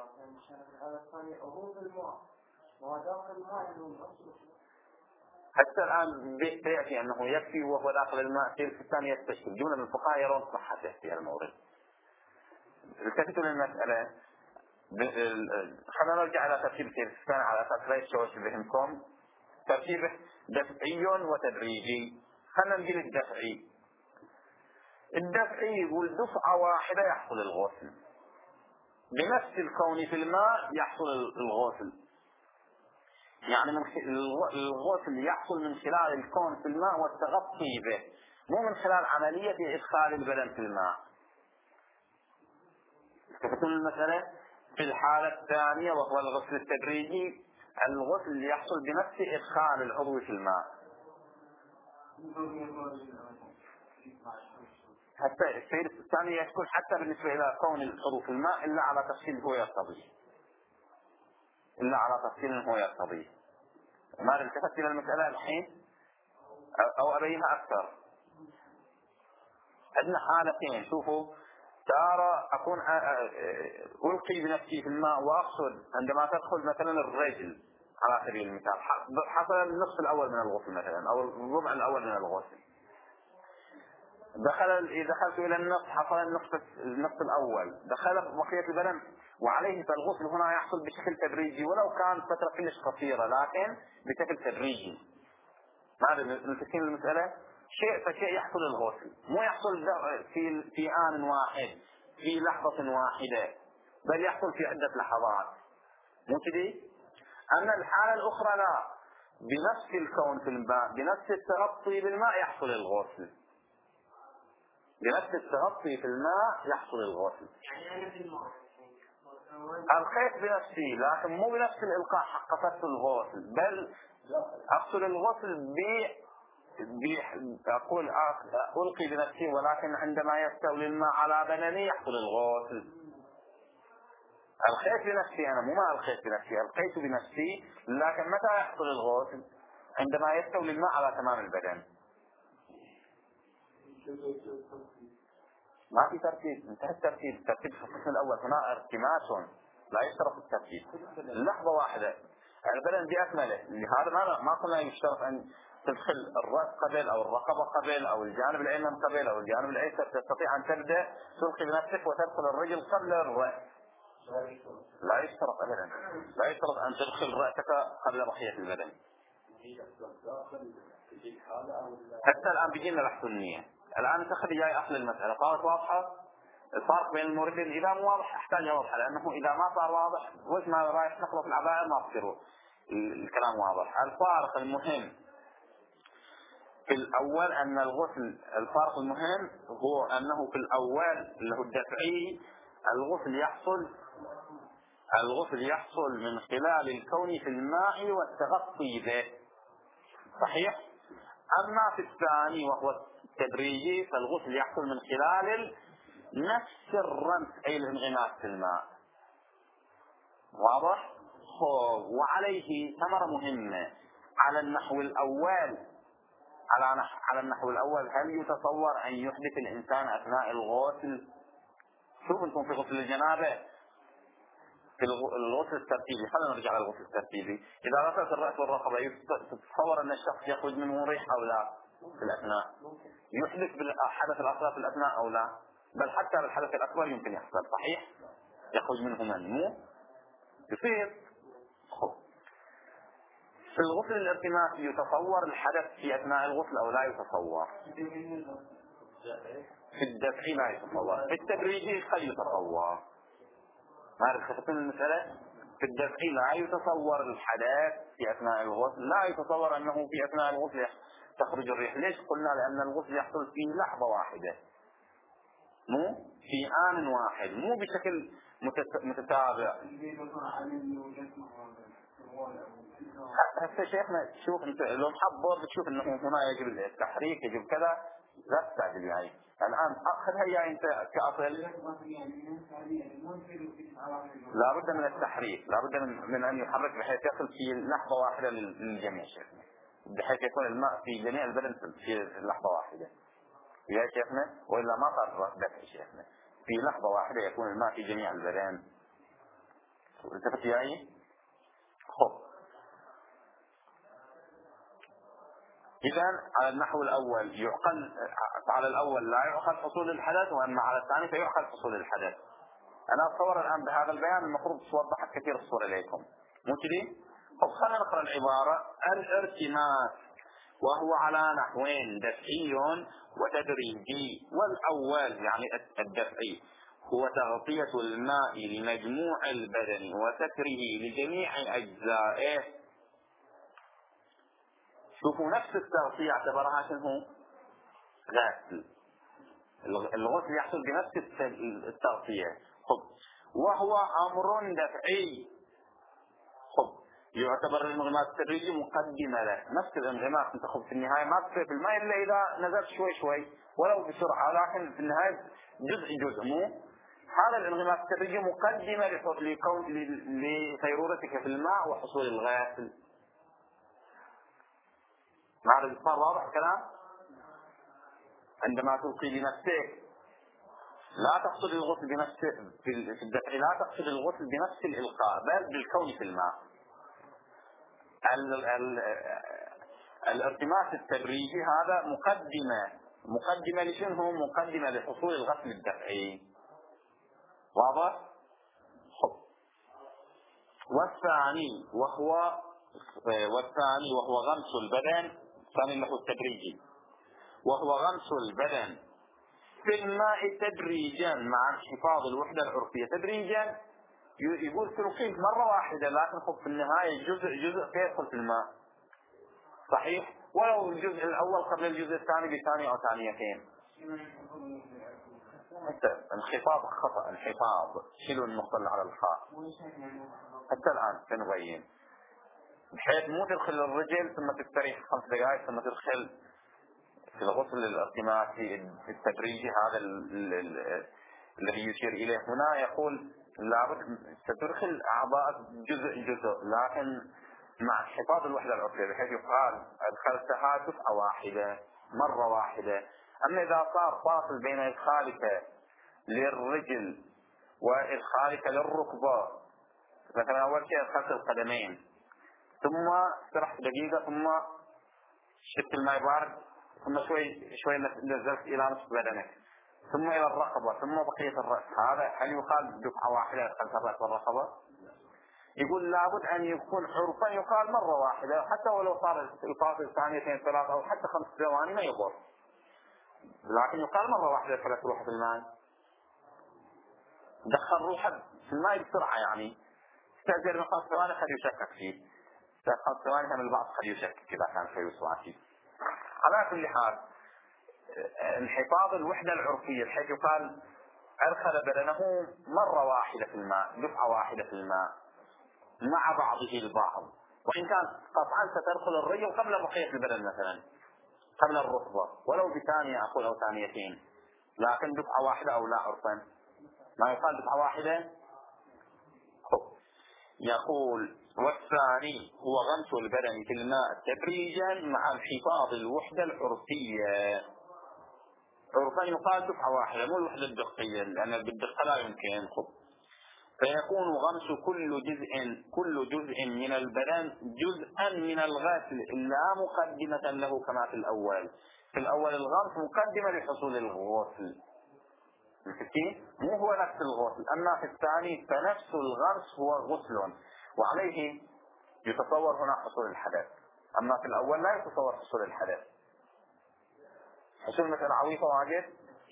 حتى الآن بيأتي أنه يكفي وهو داخل الماء في الثانية يستشكل. جملة من الفقهاء يرون صحته في المورد. التفتوا للمسألة. خلينا نرجع إلى ترتيب الثاني على أساس لا يتشوش بهمكم. ترتيبه دفعي وتدريجي. خلينا نقول الدفعي. الدفعي يقول دفعة واحدة يحصل الغسل، بنفس الكون في الماء يحصل الغسل. يعني الغسل يحصل من خلال الكون في الماء والتغطي به، مو من خلال عملية إدخال البدن في الماء. تفهمون المسألة؟ في الحالة الثانية وهو الغسل التدريجي، الغسل يحصل بنفس إدخال العضو في الماء. حتى الشيء الثاني يكون حتى بالنسبة إلى كون العضو في الماء إلا على تفصيل هو يقتضيه، إلا على تفصيل هو يقتضيه. ما التفت إلى المسألة الحين أو أبينها أكثر. عندنا حالتين، شوفوا، تارة أكون ألقي بنفسي في الماء وأقصد عندما تدخل مثلا الرجل على سبيل المثال، حصل النصف الأول من الغسل مثلا أو الربع الأول من الغسل، دخلت إلى النصف، حصل النصف الأول، دخل بقية البدن وعليه، فالغسل هنا يحصل بشكل تدريجي ولو كان فترة كلش قصيرة لكن بشكل تدريجي. هذا نفسين المسألة، شيء فشيء يحصل الغسل، مو يحصل في آن واحد في لحظة واحدة، بل يحصل في عدة لحظات، مو كذي؟ أما الحالة الأخرى لا، بنفس الكون في الماء، بنفس التغطي بالماء يحصل الغسل، بنفس التغطي في الماء يحصل الغسل. يعني أنا في الماء الخيط بنفسي لكن مو بنفس الإلقاء حق فتح الغسل، بل أقصد الغسل أقول ألقي بنفسي، ولكن عندما يستولي الماء على بدني يحصل الغسل. الخيط بنفسي، أنا مو ما الخيط بنفسي، القيت بنفسي، لكن متى يحصل الغسل؟ عندما يستولي الماء على تمام البدن. ما في ترتيب، انتهى الترتيب في القسم الأول، هنا ارتماس لا يشترط الترتيب، لحظة واحدة البدن بأكمله. لهذا ما قلنا يشترط أن تدخل الرأس قبل أو الرقبة قبل أو الجانب الأيمن قبل أو الجانب الأيسر، تستطيع أن تبدأ تلقي بنفسك وتدخل الرجل قبل الرأس، لا يشترط أبدا، لا يشترط أن تدخل رأسك قبل بقية البدن. حتى الآن بيجينا بحث النية، الآن تأخذ جاي أصل المسألة، صارت واضحة؟ الفرق بين الموردين إذا مو واضح أحتاج يوضح، لأنه إذا ما صار واضح وش ما رايح نخلص العبائر ما تصيروا الكلام واضح. الفارق المهم في الأول أن الغسل، الفارق المهم هو أنه في الأول اللي هو الدفعي الغسل يحصل من خلال الكون في الماء والتغطي به، صحيح؟ أما في الثاني وهو التدريجي فالغسل يحصل من خلال نفس الرمس أي الانغماس في الماء. واضح؟ وعليه ثمرة مهمة على النحو الأول، على النحو الأول، هل يتصور أن يحدث الإنسان أثناء الغسل؟ شوف أنتم في غسل الجنابة، في الغسل الترتيبي، خلينا نرجع للغسل الترتيبي، إذا غسلت الرأس والرقبة تتصور أن الشخص يخرج منه ريح أو لا في الأثناء؟ يحدث بالحدث الأصغر في الأثناء أو لا؟ بل حتى بالحدث الأكبر يمكن يحصل، صحيح؟ يخرج منه منمو يصير. في الغسل الارتماسي يتصور الحدث في أثناء الغسل أو لا يتصور؟ في الدفعي لا يتصور، في التدريجي قد يتصور. ما تفهمون المسألة؟ في الدفعي لا يتصور الحدث في أثناء الغسل، لا يتصور أنه في أثناء الغسل تخرج الريح. ليش؟ قلنا لأن الغسل يحصل في لحظة واحدة، مو في آن واحد، مو بشكل متتابع. هسه شيخنا شوف انت لو محضر بتشوف انه هنا يجب التحريك، يجب كذا، لا تستعجل يعني. الآن أخذها يا أنت كأصل، لا بد من التحريك، لا بد من أن يحرك بحيث يصل في لحظة واحدة للجميع شيخنا، بحيث يكون الماء في جميع البدن في لحظة واحدة يا شيخنا، وإلا ما صار دفع شيخنا، في لحظة واحدة يكون الماء في جميع البدن. التفت ياي؟ خب إذن على النحو الأول يعقل، على الأول لا يعقل حصول الحدث، وأما على الثاني فيعقل حصول الحدث. أنا أتصور الآن بهذا البيان المفروض توضحت كثير الصورة إليكم، مو كذي؟ طب خلينا نقرأ العبارة. الارتماس وهو على نحوين، دفعي وتدريجي. والأول يعني الدفعي هو تغطية الماء لمجموع البدن وستره لجميع أجزائه. شوفوا نفس التغطية اعتبرها شنو؟ غسل. الغسل يحصل بنفس التغطية. وهو أمر دفعي. يعتبر الانغماس التدريجي مقدمة له. نفس الانغماس انت في النهاية ما تصير في الماء إلا إذا نزلت شوي شوي ولو بسرعة، لكن في النهاية جزء مو هذا الانغماس التدريجي مقدمة لقيرورتك في الماء وحصول الغسل. مع الإصرار واضح الكلام؟ عندما تلقي بنفسك لا تقصد الغسل بنفس في الدفع، لا تقصد الغسل بنفس الإلقاء بل بالكون في الماء. الارتماس التدريجي هذا مقدمة لشنو؟ مقدمة لحصول الغسل الدفعي. واضح؟ والثاني وهو غمس البدن، ثاني له التدريجي، وهو غمس البدن في الماء تدريجا مع انخفاض الوحدة العرفية. تدريجا يقول تلقيه مرة واحدة، لكن في النهاية جزء يدخل في الماء، صحيح؟ ولو الجزء الأول قبل الجزء الثاني بثانية أو ثانيتين. انخفاض خطأ، انحفاظ، شيلوا النقطة اللي على الخاء حتى الآن سنبين، بحيث مو تدخل الرجل ثم تستريح 5 دقائق ثم تدخل في الغسل الارتماسي التدريجي. هذا الذي يشير إليه هنا، يقول لابد ستدخل أعضاء جزء، لكن مع انحفاظ الوحدة العرفية، بحيث يقال أدخلتها دفعة واحدة مرة واحدة. أما إذا صار فاصل بين إدخالك للرجل وإدخالك للركبة، مثلا أول شيء أدخلت القدمين ثم استرحت دقيقة ثم شربت الماء بارد ثم شوي نزلت إلى نصف بدنك ثم إلى الرقبة ثم بقية الرأس، هذا هل يقال دفعة واحدة أدخلت الرأس والرقبة؟ يقول لابد أن يكون عرفا يقال مرة واحدة، حتى ولو صار الفاصل ثانيتين 3 أو حتى 5 ثواني ما يضر، لكن يقال مرة واحدة دخلت روحه في الماء، دخل روحه في الماء بسرعة، يعني استأجر من 5 ثواني قد يشكك فيه، 5 ثواني هم البعض قد يشكك إذا كان شيء وسواسي. على كل حال انحفاظ الوحدة العرفية بحيث يقال أدخل بدنه مرة واحدة في الماء، دفعة واحدة في الماء مع بعضه البعض، وإن كان قطعا ستدخل الرجل قبل بقية البدن، مثلا قبل الركبة ولو بثانية أقول أو ثانيتين، لكن دفعة واحدة أو لا عرفا ما يقال دفعة واحدة. يقول والثاني هو غمس البدن في الماء تدريجا مع انحفاظ الوحدة العرفية. عرفا يقال دفعة واحدة مو الوحدة الدقية، لأن بالدقة لا يمكن. فيكون غمس كل جزء من البدن جزءا من الغسل لا مقدمة له كما في الأول. في الأول الغمس مقدمة لحصول الغسل، مو هو نفس الغسل. أما في الثاني فنفس الغمس هو غسل، وعليه يتصور هنا حصول الحدث. أما في الأول لا يتصور حصول الحدث. حصول مثل عويفة واجد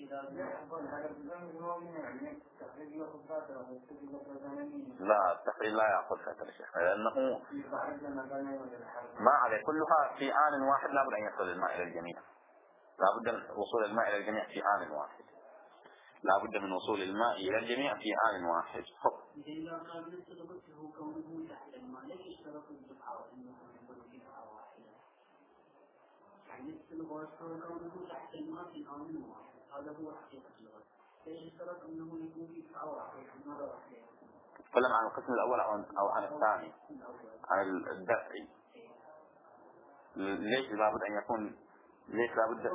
لا، التقليل لا يأخذ فترة شيخ، لأنه ما عليه كلها في آن واحد لابد أن يصل الماء إلى الجميع، لابد من وصول الماء إلى الجميع في آن واحد، لابد من وصول الماء إلى الجميع في آن واحد. نفس الغسل كونه تحت الماء في آن واحد، هذا هو حقيقة الغسل. ليش اشترط أنه يكون في دفعة واحدة مرة واحدة؟ تكلم عن القسم الأول أو عن الثاني، عن الدفعي. ليش لابد أن يكون، ليش لابد؟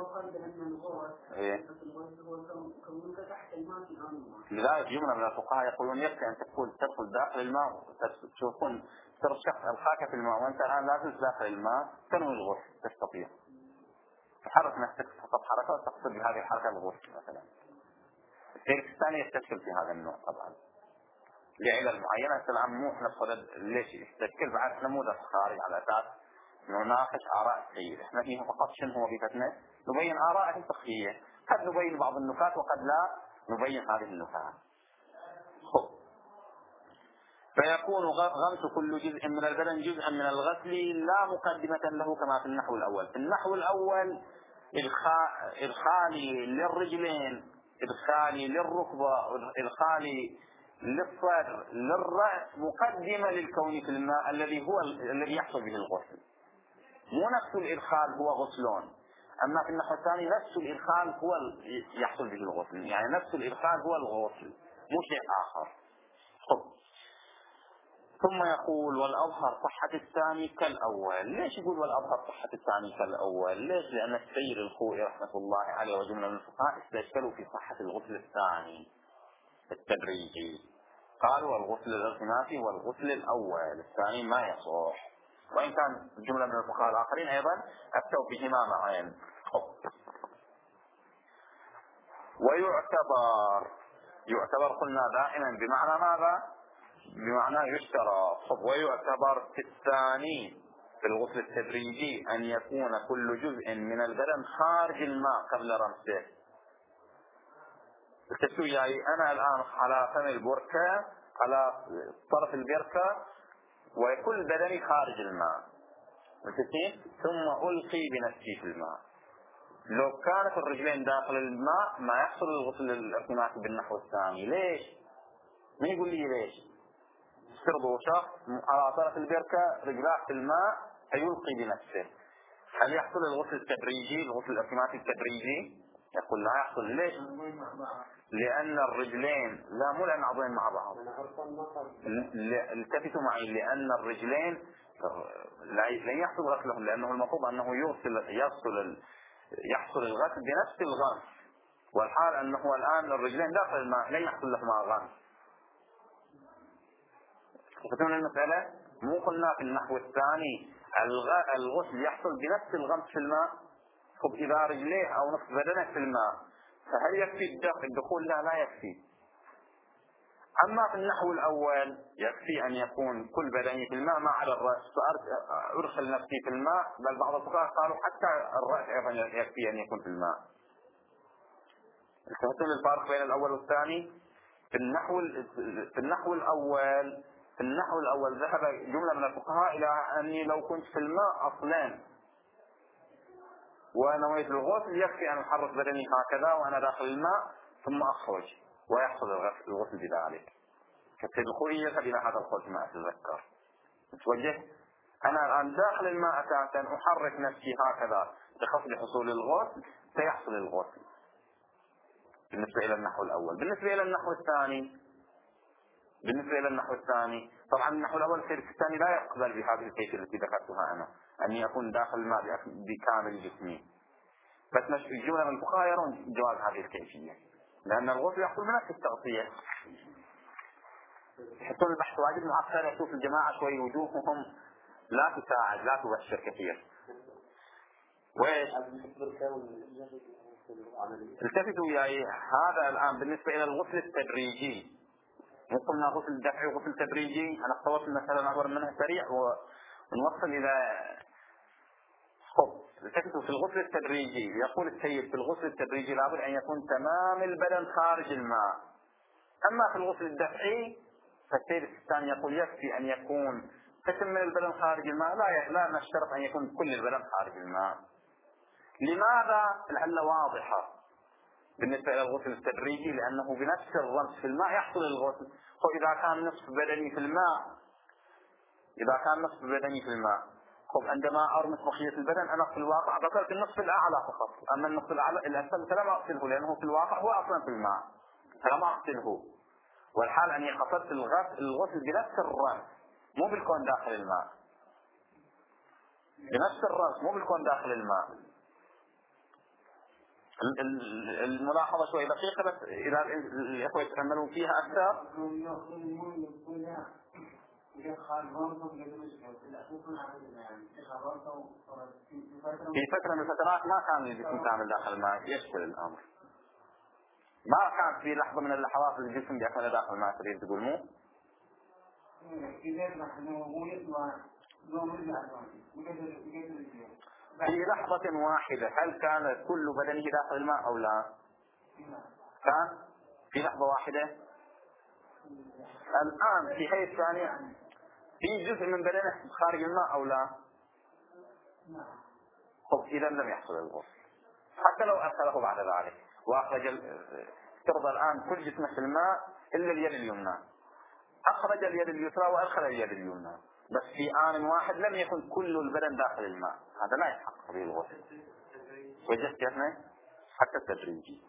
لذلك جملة من الفقهاء يقولون يكفي أن تدخل داخل الماء تشوفون ترشح الخاكة في الماء وأنت الآن لا تدخل داخل الماء تنوي الغسل، تستطيع تحرك نفسك فقط حركة وتقصد بهذه الحركة الغسل مثلا. الشيء الثاني يستشكل في هذا النوع طبعا لعلل معينة. الآن مو احنا بصدد ليش يستشكل، بعد نموذج خارج على أساس نناقش آراء السيد، احنا فيه فقط شنو هو وظيفتنا، نبين آراء الفقهية، قد نبين بعض النكات وقد لا نبين هذه النكات. فيكون غمس كل جزء من البدن جزءا من الغسل لا مقدمة له كما في النحو الأول. في النحو الأول إدخالي للرجلين، إدخالي للركبة، إدخالي للصدر، للرأس، مقدمة للكون في الماء الذي يحصل به الغسل. مو نفس الإدخال هو غسلون. أما في النحو الثاني نفس الإدخال هو يحصل به الغسل، يعني نفس الإدخال هو الغسل مو شيء آخر. ثم يقول والأظهر صحة الثاني كالأول. ليش يقول والأظهر صحة الثاني كالأول؟ ليش؟ لأن السيد الخوئي رحمة الله عليه وجملة من الفقهاء استشكلوا في صحة الغسل الثاني التدريجي، قالوا الغسل الالتماسي والغسل الأول، الثاني ما يصح، وإن كان جملة من الفقهاء الآخرين أيضا أفتوا بهما معين. ويعتبر قلنا دائما بمعنى ماذا؟ بمعنى يشترط. ويعتبر في الثاني في الغسل التدريجي أن يكون كل جزء من البدن خارج الماء قبل رمسه. يعني أنا الآن على فم البركة، على طرف البركة، وكل بدني خارج الماء، ثم ألقي بنفسي في الماء. لو كانت الرجلين داخل الماء ما يحصل الغسل الالتماسي بالنحو الثاني. ليش؟ من يقول لي ليش؟ افترضوا شخص على طرف البركة رجلاه في الماء فيلقي بنفسه، هل يحصل الغسل التدريجي، الغسل الالتماسي التدريجي؟ يقول لا يحصل. ليش؟ لأن الرجلين مو لأن عضوين مع بعض، التفتوا معي، لأن الرجلين لن يحصل غسلهم، لأنه المفروض أنه يحصل الغسل بنفس الغمس، والحال أنه الآن الرجلين داخل الماء لن يحصل لهما غمس. فتكون المسألة مو قلنا في النحو الثاني الغسل يحصل بنفس الغمس في الماء. طب إذا رجليه أو نصف بدنه في الماء فهل يكفي الدخول؟ لا يكفي. أما في النحو الأول يكفي أن يكون كل بدني في الماء ما عدا الرأس، أدخل نفسي في الماء، بل بعض الفقهاء قالوا حتى الرأس أيضا يكفي أن يكون في الماء. التفتون الفارق بين الأول والثاني في النحو الأول ذهب جملة من الفقهاء إلى أني لو كنت في الماء أصلا ونويت الغسل يكفي أن أحرك بدني هكذا وأنا داخل الماء ثم أخرج ويحصل الغسل بذلك. كالسيد الخوئي يذهب إلى هذا القول ما أتذكر. متوجه؟ أنا الآن داخل الماء أساسا أحرك نفسي هكذا بخفض حصول الغسل سيحصل الغسل بالنسبة إلى النحو الأول. بالنسبة إلى النحو الثاني طبعا النحو الأول الثاني لا يقبل بهذه الكيفية التي ذكرتها أنا، أني أكون داخل الماء بكامل جسمي، بس الجملة من الفقهاء يرون جواز هذه الكيفية، لأن الغسل يحصل بنفس التغطية. يحطون البحث واجد معقد، يشوف الجماعة شوي وجوههم لا تساعد لا تبشر كثير. وإيش؟ التفتوا وياي. هذا الآن بالنسبة إلى الغسل التدريجي، قلنا غسل دفعي وغسل تدريجي. أنا اختصرت المسألة نعبر منها سريع ونوصل إلى التفتوا في الغسل التدريجي. يقول السيد في الغسل التدريجي لابد أن يكون تمام البدن خارج الماء. أما في الغسل الدفعي فالسيد الثاني يقول يكفي أن يكون قسم من البدن خارج الماء، لا نشترط أن يكون كل البدن خارج الماء. لماذا؟ العلة واضحة بالنسبة إلى الغسل التدريجي، لأنه بنفس الرمس في الماء يحصل الغسل. إذا كان نصف بدني في الماء عندما أرمس بقية البدن أنا في الواقع غسلت النصف الأعلى فقط، أما النصف الأعلى الأسفل فلا ما أغسله، لأنه في الواقع هو أصلا في الماء فلا ما أغسله. والحال أني قصدت الغسل بنفس الرمس مو بالكون داخل الماء، بنفس الرمس مو بالكون داخل الماء. الملاحظة شوي دقيقة بس إذا الإخوة يتأملون فيها أكثر. في فترة من الفترات ما كان الجسم كامل داخل الماء يشكل الأمر، ما كان في لحظة من اللحظات الجسم بأكمله داخل الماء. تريد تقول مو؟ في لحظة واحدة هل كان كل بدنه داخل الماء أو لا؟ كان في لحظة واحدة الآن في هذه الثانية في جزء من بدنه خارج الماء أو لا؟ طب إذا لم يحصل الغسل حتى لو أدخله بعد ذلك وأخرج افترض الآن كل جسمه في الماء إلا اليد اليمنى، أخرج اليد اليسرى وأدخل اليد اليمنى، بس في آن واحد لم يكن كل البدن داخل الماء، هذا لا يحقق به الغسل. وجدت كيفنا حتى التدريجي.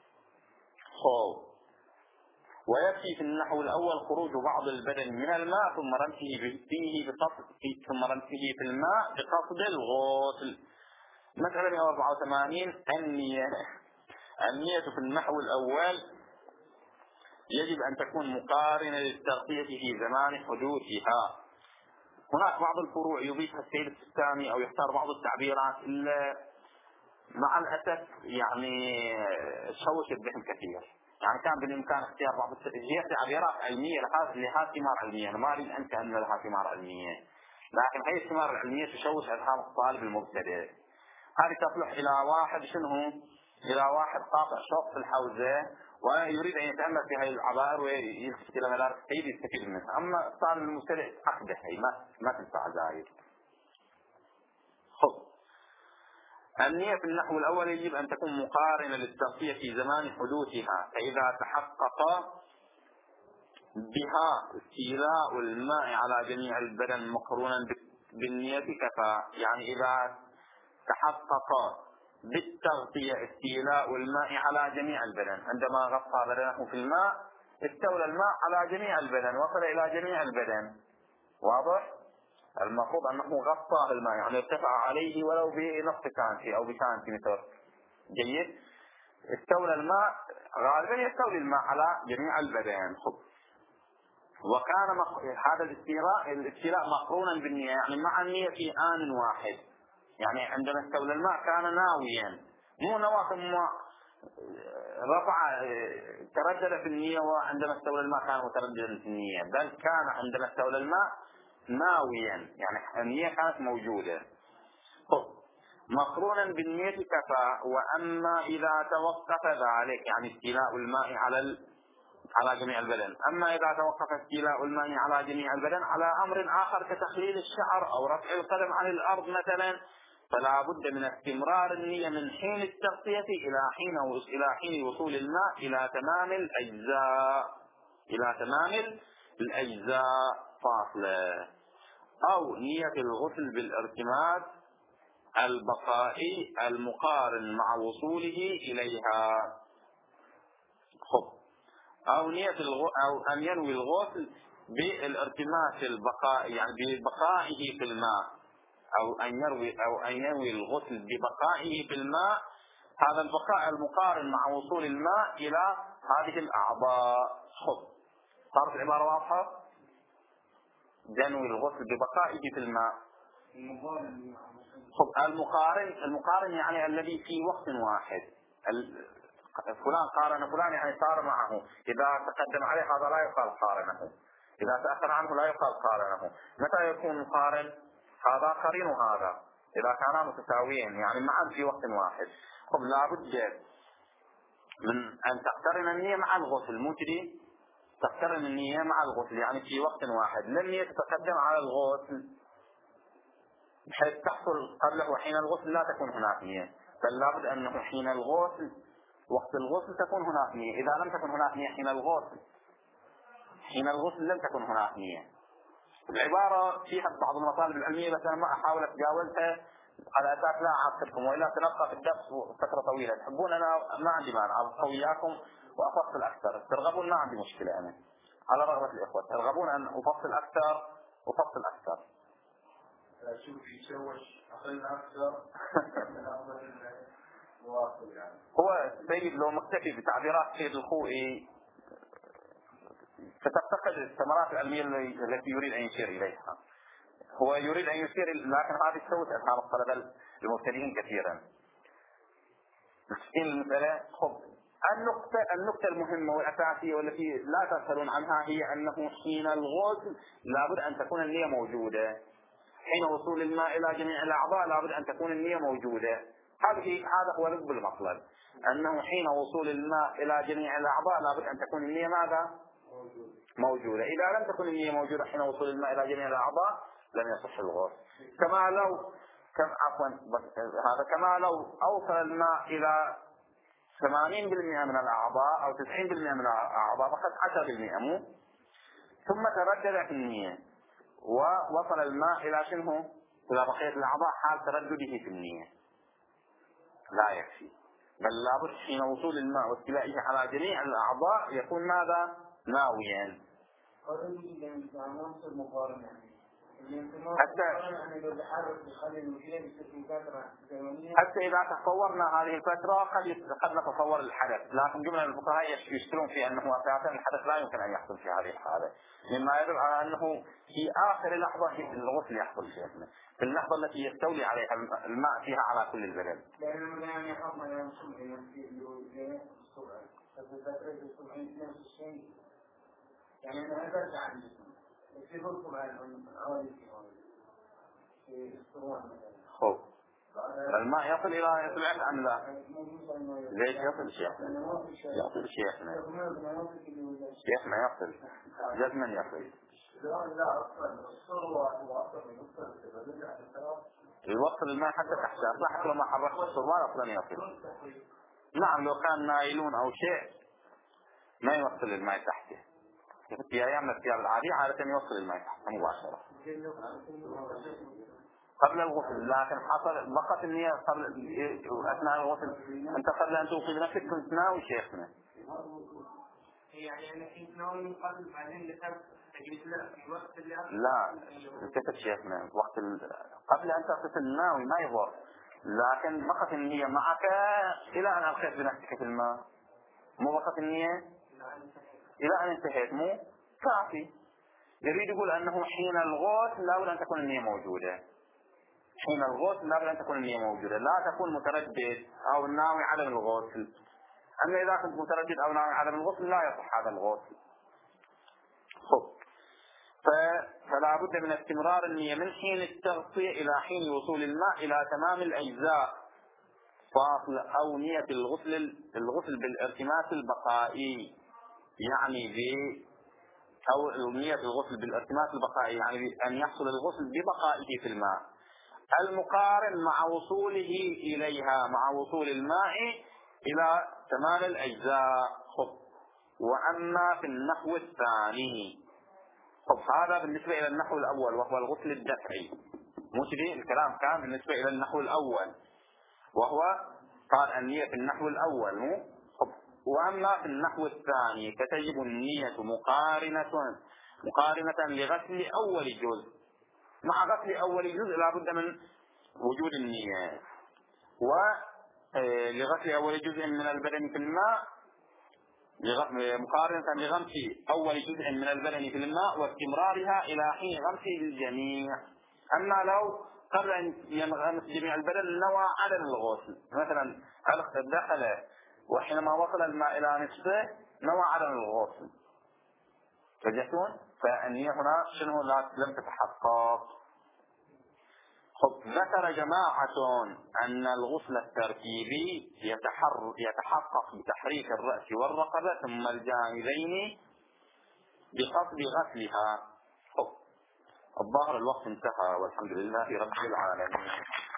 ويكفي في النحو الأول خروج بعض البدن من الماء ثم رمسه فيه في الماء بقصد الغسل. مسألة 184 النية في النحو الأول يجب أن تكون مقارنة للتغطية في زمان حدوثها. هناك بعض الفروع يضيفها السيد السيستاني أو يختار بعض التعبيرات إلا مع الأسف يعني شوشت بهم كثير، يعني كان بالإمكان اختيار بعض هي تعبيرات علمية لها ثمار علمية، أنا ما أريد أنت أن لها ثمار علمية، لكن هي الثمار العلمية تشوش أذهان الطالب المبتدئ. هذه تصلح إلى واحد إلى واحد قاطع شوط في الحوزة ويريد أن يتأمل في هذه العبائر ويلتفت إلى مدارس السيد يستفيد منها، أما الطالب المبتدئ أخذه هي ما تنفع زايد. النية في النحو الأول يجب أن تكون مقارنة للتغطية في زمان حدوثها، فإذا تحقق بها استيلاء الماء على جميع البدن مقرونا بالنية كفى. يعني إذا تحقق بالتغطية استيلاء الماء على جميع البدن، عندما غطى بدنه في الماء استولى الماء على جميع البدن وصل إلى جميع البدن، واضح؟ المفروض أنه غطى الماء يعني ارتفع عليه ولو بنصف سنتي أو بسنتيمتر. جيد. استولى الماء غالبا يستولي الماء على جميع البدن. وكان هذا الاستيلاء مقرونا بالنية، يعني مع النية في آن واحد، يعني عندما استولى الماء كان ناويا، مو نوى ثم رفع تردد في النية وعندما استولى الماء كان مترددا في النية، بل كان عندما استولى الماء ناويا، يعني النية كانت موجودة. مقرونا بالنية كفى. وأما إذا توقف ذلك يعني استيلاء الماء على جميع البدن، أما إذا توقف استيلاء الماء على جميع البدن على أمر آخر كتخليل الشعر أو رفع القدم عن الأرض مثلا، فلا بد من استمرار النية من حين التغطية إلى حين وصول الماء إلى تمام الأجزاء فاصلة. أو نية الغسل بالارتماد البقائي المقارن مع وصوله إليها. أو أن ينوي الغسل بالارتماس البقائي يعني ببقائه في الماء، أو أن ينوي الغسل ببقائه في الماء، هذا البقاء المقارن مع وصول الماء إلى هذه الأعضاء. صارت العبارة واضحة؟ ينوي الغسل ببقائه في الماء. المقارن يعني الذي في وقت واحد، فلان قارن فلان يعني صار معه، إذا تقدم عليه هذا لا يقال قارنه، إذا تأخر عنه لا يقال قارنه. متى يكون مقارن؟ هذا قرين هذا إذا كانا متساويين يعني معا في وقت واحد. لا بد من أن تقترن النية مع الغسل، مو كذي تقترن النية مع الغسل يعني في وقت واحد، لا النية تتقدم على الغسل بحيث تحصل قبله حين الغسل لا تكون هناك نية، بل لابد أنه حين الغسل وقت الغسل تكون هناك نية. إذا لم تكن هناك نية حين الغسل لم تكن هناك نية. العبارة فيها بعض المطالب العلمية بس أنا ما أحاول أتجاوزها على أساس لا أعصبكم وإلا تنبقى في الدرس فترة طويلة. تحبون أنا ما عندي مانع أبقى وياكم وأفصل أكثر، ترغبون ما عندي مشكلة، أنا على رغبة الإخوة ترغبون أن أفصل أكثر. شوف يشوش أقل أكثر من أفضل الواصل يعني. هو السيد لو مكتفي بتعبيرات سيد الخوئي ستفتقد الثمرات العلمية التي يريد أن يشير إليها. هو يريد أن يشير لكن هذه تسوس أفهام الطلبة المبتدئين كثيرا. المسألة النقطة المهمة والأساسية والتي لا تسألون عنها هي أنه حين الغسل لابد أن تكون النية موجودة، حين وصول الماء إلى جميع الأعضاء لابد أن تكون النية موجودة. هذا هو لب المطلب، أنه حين وصول الماء إلى جميع الأعضاء لابد أن تكون النية ماذا؟ موجودة. إذا لم تكن النية موجودة حين وصول الماء إلى جميع الأعضاء لم يصح الغسل. كما لو أوصل الماء إلى 80% من الأعضاء أو 90% من الأعضاء فقط 10% مو، ثم تردد في النية ووصل الماء إلى شنو؟ إلى بقية الأعضاء حال تردده في النية لا يكفي، بل لابد حين وصول الماء واستيلائه على جميع الأعضاء يكون ماذا؟ ناويا. حتى إذا تصورنا هذه الفترة قد نتصور الحدث، لكن جملة الفقهاء يشترون في أنه أساسا الحدث لا يمكن أن يحصل في هذه الحالة، مما يدل على أنه في آخر لحظة الغسل يحصل شيخنا، في اللحظة التي يستولي عليها الماء فيها على كل البدن. يعني أنا أرجع عن جسم يصيركم عن خب الماء يصل إلى يصل أم لا؟ ليش يصل شيخنا؟ يصل شيخنا يصل جزما يصل. الوصل الماء حتى تحت صح لو ما حركت الصوار أصلا يصل. نعم لو كان نايلون أو شيء ما يوصل الماء تحته، في أيام الثياب العادية عادة يوصل الماء تحته مباشرة قبل الغسل، لكن حصل بقت النية قبل أثناء الغسل. أنت قبل أن توقظ نفسك كنت ناوي شيخنا. يعني أنا كنت ناوي من قبل بعدين لسبب تجلس لا في وقت اللي لا التفت شيخنا وقت قبل أن تغتسل ناوي ما يضر، لكن بقت النية معك إلى أن ألقيت بنفسك في الماء، مو بقت النية إلى أن انتهيت مو كافي. يريد يقول أنه حين الغسل لا بد أن تكون النية موجودة، حين الغسل لا بد أن تكون النية موجودة، لا تكون متردد أو ناوي عدم الغسل. أما إذا كنت متردد أو ناوي عدم الغسل لا يصح هذا الغسل. فلا بد من استمرار النية من حين التغطية إلى حين وصول الماء إلى تمام الأجزاء، فاصل أو نية الغسل بالارتماس البقائي، يعني أو نية الغسل بالارتماس البقائي يعني أن يحصل الغسل ببقائه في الماء المقارن مع وصوله إليها مع وصول الماء إلى تمام الأجزاء. وأما في النحو الثاني هذا بالنسبة إلى النحو الأول وهو الغسل الدفعي، مش دي الكلام كان بالنسبة إلى النحو الأول وهو قال النية في النحو الأول مو. وأما في النحو الثاني فتجب النية مقارنة لغسل أول جزء، مع غسل أول جزء لا بد من وجود النية، ولغسل أول جزء من البدن في الماء مقارنة لغمس أول جزء من البدن في الماء واستمرارها إلى حين غمس الجميع. أما لو قبل أن ينغمس جميع البدن نوى عدم الغسل، مثلا دخل وحينما وصل الماء إلى نصفه نوى عدم الغسل تجدون، فالنية هنا شنو لم تتحقق. ذكر جماعة أن الغسل الترتيبي يتحقق بتحريك الرأس والرقبة ثم الجانبين بقصد غسلها. الظاهر الوقت انتهى والحمد لله رب العالمين.